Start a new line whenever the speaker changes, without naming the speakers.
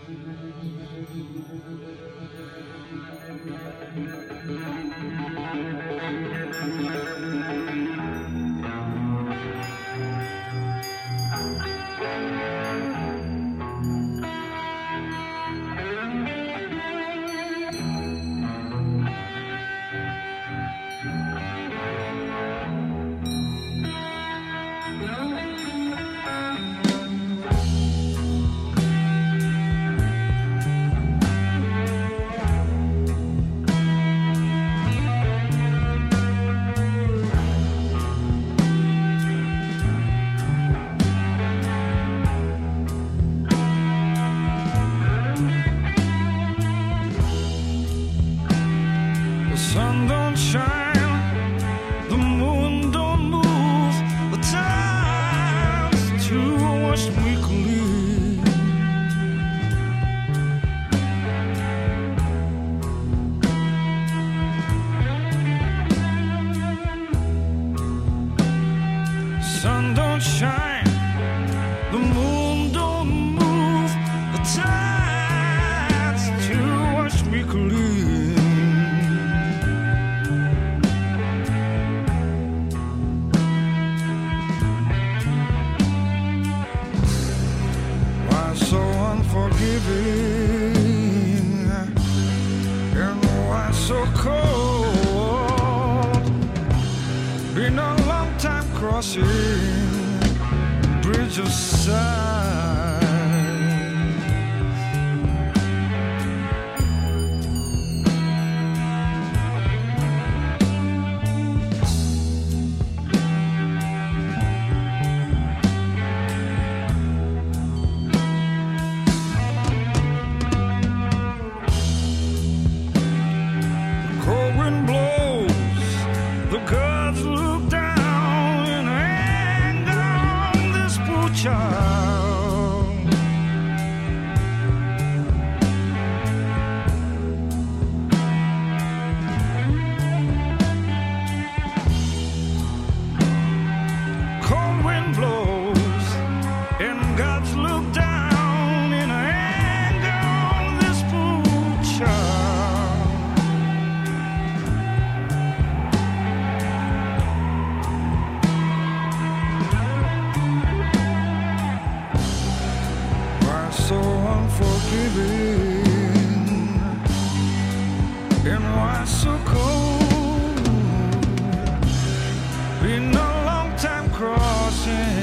The sun don't shine, the moon don't move, the time's too much weekly. Sun don't shine, the moon don't move, the tide's too much weekly. So unforgiving and why so cold? Been a long time crossing bridge of sighs. The gods look down in anger on this poor child. Cold wind blows and gods look down in anger on this poor child. So unforgiving and why so cold? Been a long time crossing